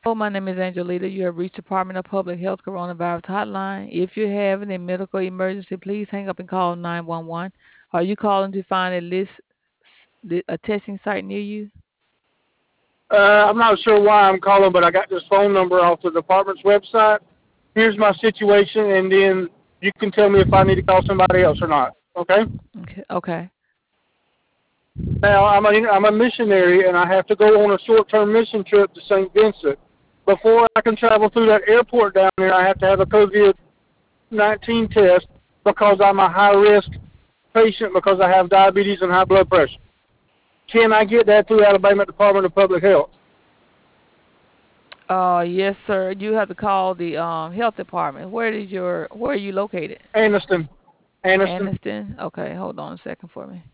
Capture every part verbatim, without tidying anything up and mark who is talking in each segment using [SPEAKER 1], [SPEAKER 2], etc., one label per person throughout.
[SPEAKER 1] Hello, my name is Angelita. You have reached Department of Public Health Coronavirus Hotline. If you're having a medical emergency, please hang up and call nine one one. Are you calling to find a list, s- li- a testing site near you?
[SPEAKER 2] Uh, I'm not sure why I'm calling, but I got this phone number off the department's website. Here's my situation, and then you can tell me if I need to call somebody else or not. Okay?
[SPEAKER 1] Okay. Okay.
[SPEAKER 2] Now, I'm a, I'm a missionary, and I have to go on a short-term mission trip to Saint Vincent. Before I can travel through that airport down there, I have to have a COVID nineteen test because I'm a high-risk patient because I have diabetes and high blood pressure. Can I get that through Alabama Department of Public Health?
[SPEAKER 1] Uh, yes, sir. You have to call the um health department. Where is your where are you located?
[SPEAKER 2] Aniston. Aniston.
[SPEAKER 1] Anniston? Okay, hold on a second for me.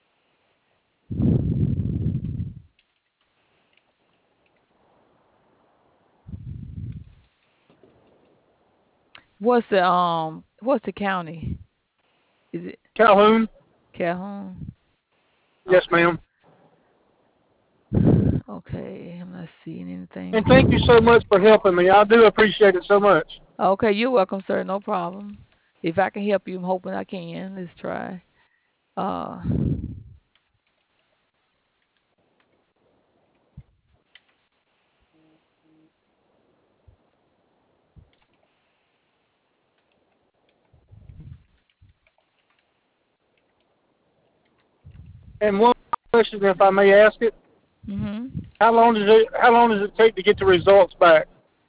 [SPEAKER 1] What's the um what's the county? Is it
[SPEAKER 2] Calhoun.
[SPEAKER 1] Calhoun?
[SPEAKER 2] Yes,
[SPEAKER 1] Okay.
[SPEAKER 2] ma'am.
[SPEAKER 1] Okay, I'm not seeing
[SPEAKER 2] And thank you
[SPEAKER 1] anything.
[SPEAKER 2] so much for helping me. I do appreciate it so much.
[SPEAKER 1] Okay, you're welcome, sir. No problem. If I can help you, I'm hoping I can. Let's try. Uh,
[SPEAKER 2] And one question, if I may ask it,
[SPEAKER 1] hmm
[SPEAKER 2] how long does it how long does it take to get the results back?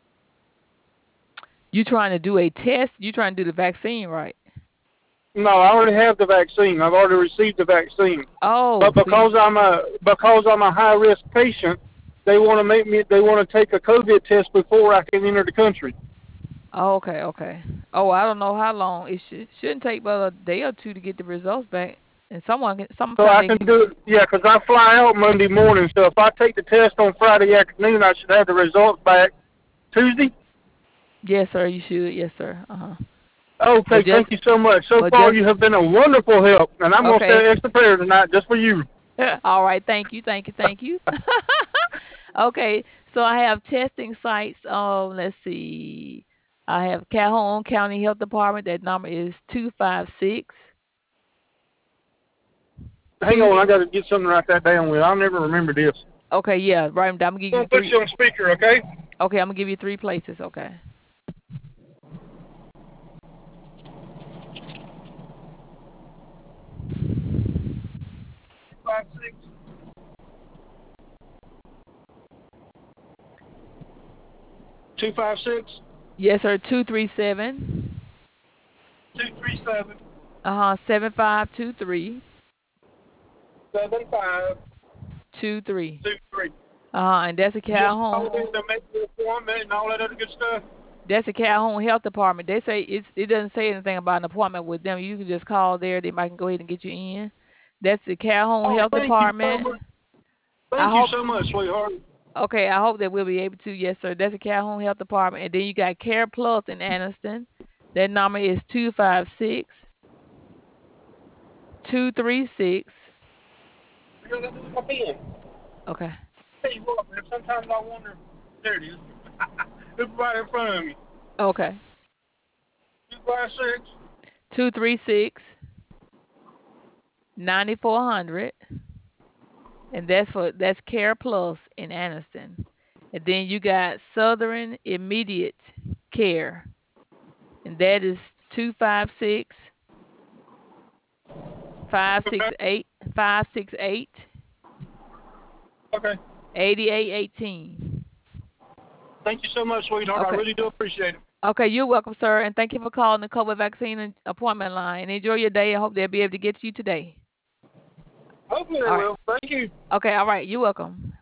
[SPEAKER 1] You trying to do a test? You trying to do the vaccine, right?
[SPEAKER 2] No, I already have the vaccine. I've already received the vaccine.
[SPEAKER 1] Oh,
[SPEAKER 2] But
[SPEAKER 1] so you,
[SPEAKER 2] because I'm a because I'm a high risk patient, they want to make me they want to take a COVID test before I can enter the country.
[SPEAKER 1] oh, okay, okay. Oh, I don't know how long. It should shouldn't take but a day or two to get the results back. And someone can,
[SPEAKER 2] So
[SPEAKER 1] sometime
[SPEAKER 2] I
[SPEAKER 1] they
[SPEAKER 2] can
[SPEAKER 1] can.
[SPEAKER 2] do it. Yeah, 'cause I fly out Monday morning. So if I take the test on Friday afternoon, I should have the results back Tuesday.
[SPEAKER 1] Yes, sir. You should. Yes, sir. Uh huh. But
[SPEAKER 2] Okay, thank
[SPEAKER 1] just,
[SPEAKER 2] you so much. So
[SPEAKER 1] but
[SPEAKER 2] far, you have
[SPEAKER 1] just
[SPEAKER 2] been a wonderful help, and I'm going to say
[SPEAKER 1] okay.
[SPEAKER 2] an extra prayer tonight just for you.
[SPEAKER 1] All right. Thank you. Thank you. Thank you. Okay, so I have testing sites. Um, let's see. I have Calhoun County Health Department. That number is two five six
[SPEAKER 2] Hang
[SPEAKER 1] two.
[SPEAKER 2] on, I got to get something to write that down with. I'll never remember this.
[SPEAKER 1] Okay, yeah, right. I'm gonna give
[SPEAKER 2] I'm
[SPEAKER 1] you
[SPEAKER 2] going to put
[SPEAKER 1] three.
[SPEAKER 2] you on speaker, okay?
[SPEAKER 1] Okay, I'm gonna give you three places. Okay.
[SPEAKER 2] Five six two five six
[SPEAKER 1] Yes, sir. Two three seven.
[SPEAKER 2] two three seven
[SPEAKER 1] Uh huh. Seven five two three
[SPEAKER 2] seven five
[SPEAKER 1] two three.
[SPEAKER 2] two three.
[SPEAKER 1] Uh huh. And that's a
[SPEAKER 2] Just call
[SPEAKER 1] Calhoun.
[SPEAKER 2] in to make the appointment and all that other good stuff.
[SPEAKER 1] That's a Calhoun Health Department. They say it's. It doesn't say anything about an appointment with them. You can just call there. They might can go ahead and get you in. That's the Calhoun
[SPEAKER 2] Oh,
[SPEAKER 1] Health
[SPEAKER 2] thank you so
[SPEAKER 1] Department.
[SPEAKER 2] much.
[SPEAKER 1] I
[SPEAKER 2] Thank you
[SPEAKER 1] hope.
[SPEAKER 2] so much, sweetheart.
[SPEAKER 1] Okay, I hope that we'll be able to. Yes, sir. That's the Calhoun Health Department. And then you got Care Plus in Anniston. That number is two five six two three six.
[SPEAKER 2] I got to do my pen.
[SPEAKER 1] Okay.
[SPEAKER 2] Tell you what, man, sometimes I wonder. There it is. It's right in front of me.
[SPEAKER 1] Okay.
[SPEAKER 2] two five six.
[SPEAKER 1] two three six nine four hundred. And that's for that's Care Plus in Anniston. And then you got Southern Immediate Care. And that is two five six five
[SPEAKER 2] Okay.
[SPEAKER 1] six eight five six eight
[SPEAKER 2] Okay.
[SPEAKER 1] eight eight one eight.
[SPEAKER 2] Thank you so much, sweetheart. I
[SPEAKER 1] Okay.
[SPEAKER 2] really do appreciate it.
[SPEAKER 1] Okay, you're welcome, sir, and thank you for calling the COVID vaccine and appointment line. Enjoy your day. I hope they'll be able to get to you today.
[SPEAKER 2] Hopefully they
[SPEAKER 1] All right.
[SPEAKER 2] will. Thank you.
[SPEAKER 1] Okay, all right. You're welcome.